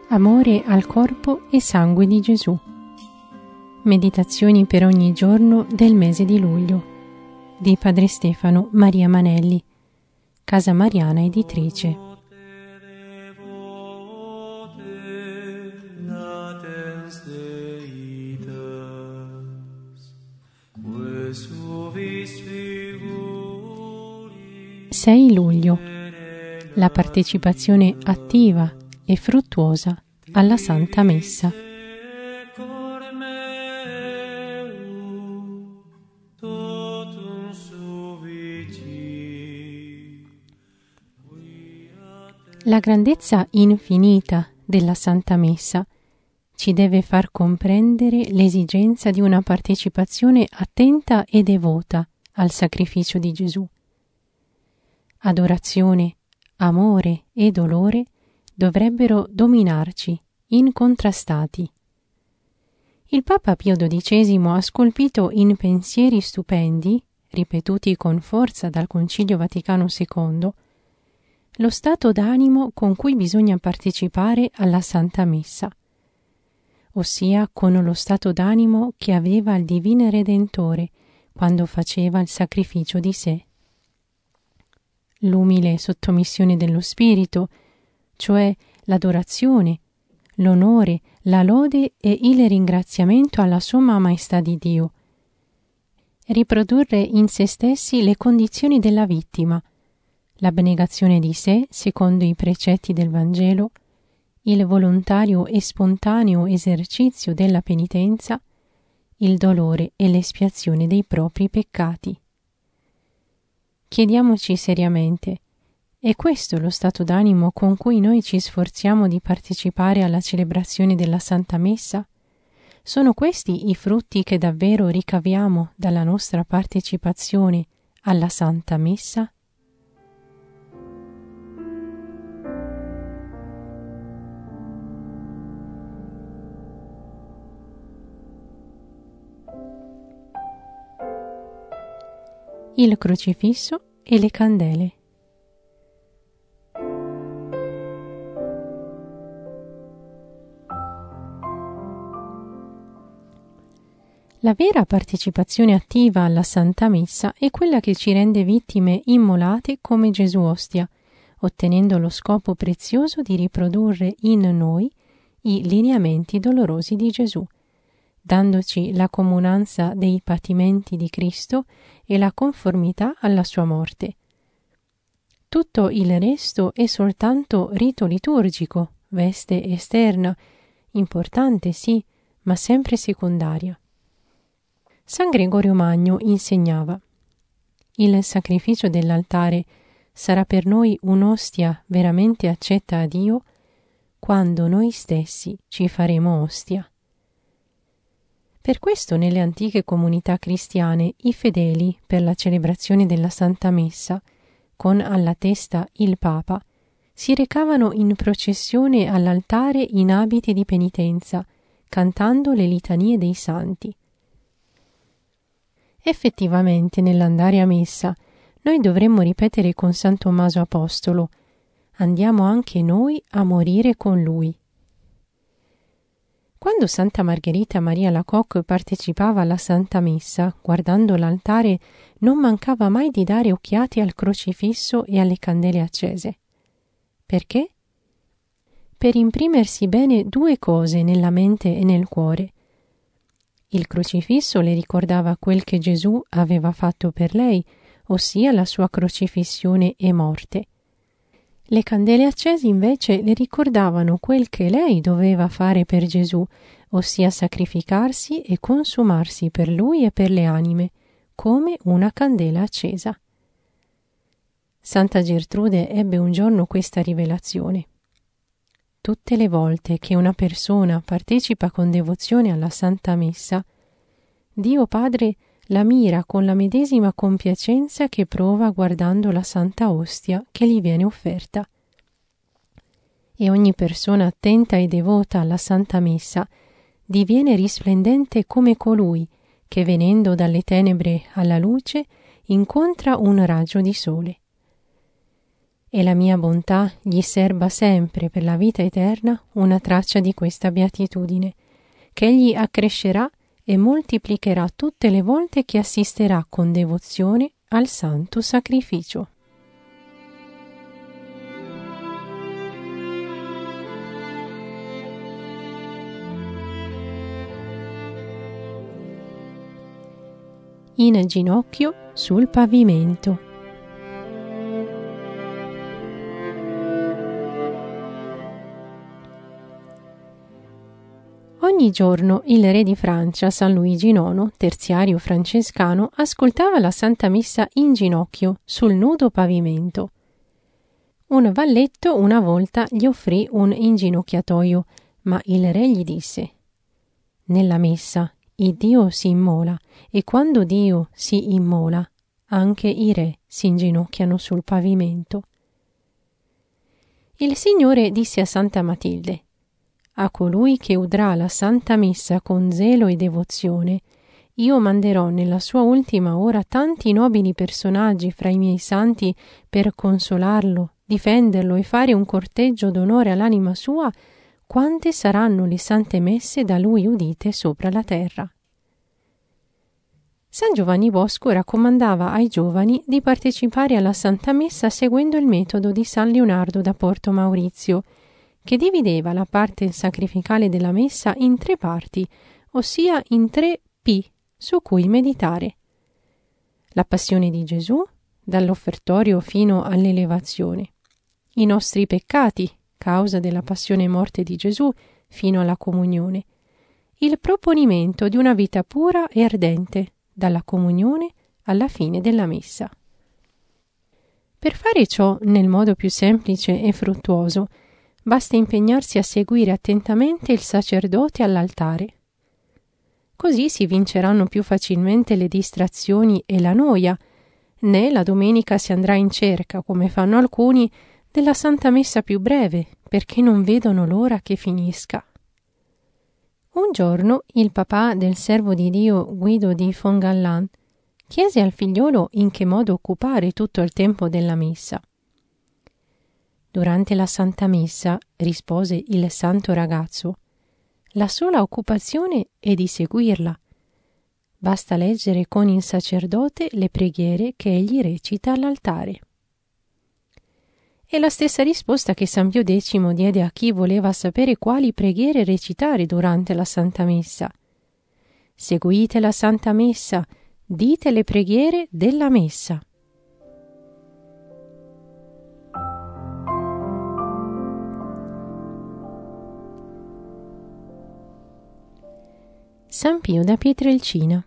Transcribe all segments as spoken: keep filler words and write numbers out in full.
Amore al corpo e sangue di Gesù. Meditazioni per ogni giorno del mese di luglio di Padre Stefano Maria Manelli, Casa Mariana Editrice. sei luglio. La partecipazione attiva e fruttuosa alla Santa Messa. La grandezza infinita della Santa Messa ci deve far comprendere l'esigenza di una partecipazione attenta e devota al sacrificio di Gesù. Adorazione, amore e dolore dovrebbero dominarci, incontrastati. Il Papa Pio dodicesimo ha scolpito in pensieri stupendi, ripetuti con forza dal Concilio Vaticano secondo, lo stato d'animo con cui bisogna partecipare alla Santa Messa, ossia con lo stato d'animo che aveva il Divino Redentore quando faceva il sacrificio di sé. L'umile sottomissione dello Spirito, cioè l'adorazione, l'onore, la lode e il ringraziamento alla Somma Maestà di Dio. Riprodurre in se stessi le condizioni della vittima, l'abnegazione di sé secondo i precetti del Vangelo, il volontario e spontaneo esercizio della penitenza, il dolore e l'espiazione dei propri peccati. Chiediamoci seriamente: è questo lo stato d'animo con cui noi ci sforziamo di partecipare alla celebrazione della Santa Messa? Sono questi i frutti che davvero ricaviamo dalla nostra partecipazione alla Santa Messa? Il crocifisso e le candele. La vera partecipazione attiva alla Santa Messa è quella che ci rende vittime immolate come Gesù Ostia, ottenendo lo scopo prezioso di riprodurre in noi i lineamenti dolorosi di Gesù, dandoci la comunanza dei patimenti di Cristo e la conformità alla sua morte. Tutto il resto è soltanto rito liturgico, veste esterna, importante sì, ma sempre secondaria. San Gregorio Magno insegnava: il sacrificio dell'altare sarà per noi un'ostia veramente accetta a Dio quando noi stessi ci faremo ostia. Per questo nelle antiche comunità cristiane i fedeli, per la celebrazione della Santa Messa, con alla testa il Papa, si recavano in processione all'altare in abiti di penitenza, cantando le litanie dei santi. Effettivamente, nell'andare a messa, noi dovremmo ripetere con San Tommaso Apostolo: andiamo anche noi a morire con lui. Quando Santa Margherita Maria Alacoque partecipava alla Santa Messa, guardando l'altare, non mancava mai di dare occhiate al crocifisso e alle candele accese. Perché? Per imprimersi bene due cose nella mente e nel cuore. Il crocifisso le ricordava quel che Gesù aveva fatto per lei, ossia la sua crocifissione e morte. Le candele accese invece le ricordavano quel che lei doveva fare per Gesù, ossia sacrificarsi e consumarsi per lui e per le anime, come una candela accesa. Santa Gertrude ebbe un giorno questa rivelazione: tutte le volte che una persona partecipa con devozione alla Santa Messa, Dio Padre la mira con la medesima compiacenza che prova guardando la Santa Ostia che gli viene offerta. E ogni persona attenta e devota alla Santa Messa diviene risplendente come colui che, venendo dalle tenebre alla luce, incontra un raggio di sole. e la mia bontà gli serba sempre per la vita eterna una traccia di questa beatitudine, che egli accrescerà e moltiplicherà tutte le volte che assisterà con devozione al santo sacrificio. In ginocchio sul pavimento. Ogni giorno il re di Francia, San Luigi nono, terziario francescano, ascoltava la Santa Messa in ginocchio sul nudo pavimento. Un valletto una volta gli offrì un inginocchiatoio, ma il re gli disse: «Nella messa il Dio si immola, e quando Dio si immola, anche i re si inginocchiano sul pavimento». Il Signore disse a Santa Matilde: «A colui che udrà la Santa Messa con zelo e devozione, io manderò nella sua ultima ora tanti nobili personaggi fra i miei santi per consolarlo, difenderlo e fare un corteggio d'onore all'anima sua, quante saranno le sante messe da lui udite sopra la terra». San Giovanni Bosco raccomandava ai giovani di partecipare alla Santa Messa seguendo il metodo di San Leonardo da Porto Maurizio, che divideva la parte sacrificale della messa in tre parti, ossia in tre P su cui meditare: la passione di Gesù, dall'offertorio fino all'elevazione; i nostri peccati, causa della passione e morte di Gesù, fino alla comunione; il proponimento di una vita pura e ardente, dalla comunione alla fine della messa. Per fare ciò nel modo più semplice e fruttuoso, basta impegnarsi a seguire attentamente il sacerdote all'altare. Così si vinceranno più facilmente le distrazioni e la noia, né la domenica si andrà in cerca, come fanno alcuni, della Santa Messa più breve, perché non vedono l'ora che finisca. Un giorno il papà del servo di Dio Guido di Fongallan chiese al figliolo in che modo occupare tutto il tempo della messa. «Durante la Santa Messa», rispose il santo ragazzo, «la sola occupazione è di seguirla. Basta leggere con il sacerdote le preghiere che egli recita all'altare». È la stessa risposta che San Pio X diede a chi voleva sapere quali preghiere recitare durante la Santa Messa. «Seguite la Santa Messa, dite le preghiere della Messa». San Pio da Pietrelcina.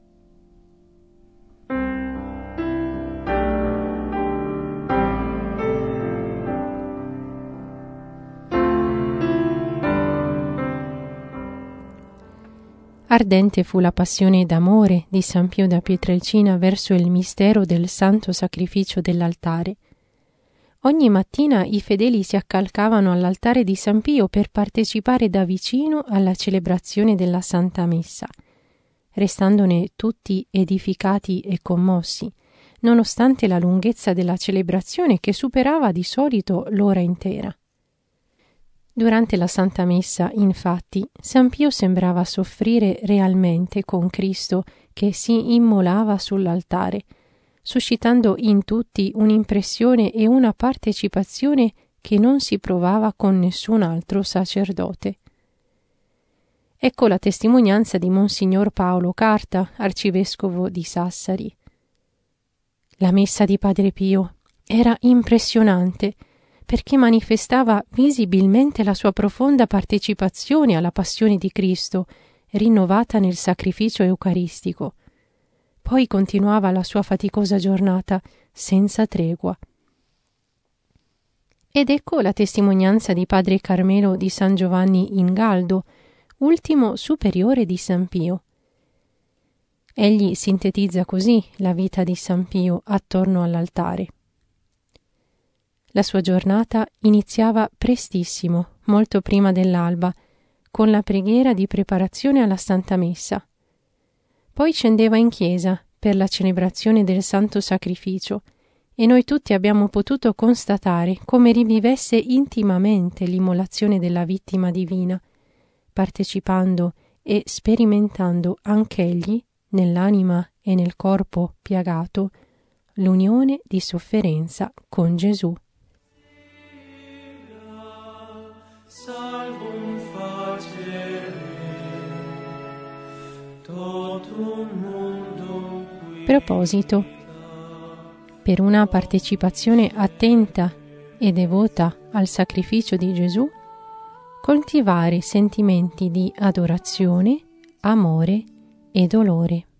Ardente fu la passione d'amore di San Pio da Pietrelcina verso il mistero del santo sacrificio dell'altare. Ogni mattina i fedeli si accalcavano all'altare di San Pio per partecipare da vicino alla celebrazione della Santa Messa, restandone tutti edificati e commossi, nonostante la lunghezza della celebrazione che superava di solito l'ora intera. Durante la Santa Messa, infatti, San Pio sembrava soffrire realmente con Cristo che si immolava sull'altare, suscitando in tutti un'impressione e una partecipazione che non si provava con nessun altro sacerdote. Ecco la testimonianza di Monsignor Paolo Carta, arcivescovo di Sassari. La messa di Padre Pio era impressionante perché manifestava visibilmente la sua profonda partecipazione alla passione di Cristo, rinnovata nel sacrificio eucaristico. Poi continuava la sua faticosa giornata senza tregua. Ed ecco la testimonianza di Padre Carmelo di San Giovanni in Galdo, ultimo superiore di San Pio. Egli sintetizza così la vita di San Pio attorno all'altare. La sua giornata iniziava prestissimo, molto prima dell'alba, con la preghiera di preparazione alla Santa Messa. Poi scendeva in chiesa per la celebrazione del Santo Sacrificio e noi tutti abbiamo potuto constatare come rivivesse intimamente l'immolazione della vittima divina, partecipando e sperimentando anch'egli, nell'anima e nel corpo piagato, l'unione di sofferenza con Gesù. Salvum facere, totum mundo qui. Proposito: per una partecipazione attenta e devota al sacrificio di Gesù, coltivare sentimenti di adorazione, amore e dolore.